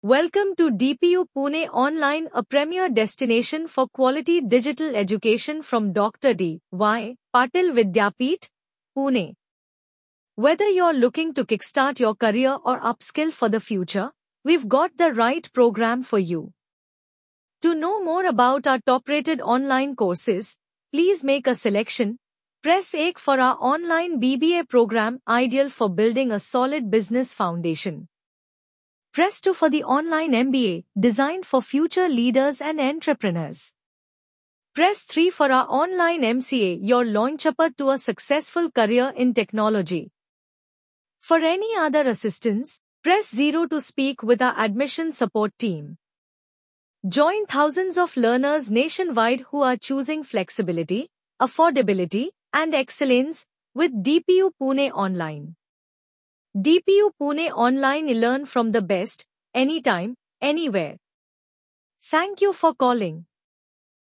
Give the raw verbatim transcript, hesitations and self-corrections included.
Welcome to D P U Pune Online, a premier destination for quality digital education from Doctor D Y Patil Vidyapeeth, Pune. Whether you're looking to kickstart your career or upskill for the future, we've got the right program for you. To know more about our top-rated online courses, please make a selection. Press one for our online B B A program, ideal for building a solid business foundation. Press two for the online M B A, designed for future leaders and entrepreneurs. Press three for our online M C A, your launchpad to a successful career in technology. For any other assistance, press zero to speak with our admission support team. Join thousands of learners nationwide who are choosing flexibility, affordability, and excellence with D P U Pune Online. D P U Pune Online, learn from the best, anytime, anywhere. Thank you for calling.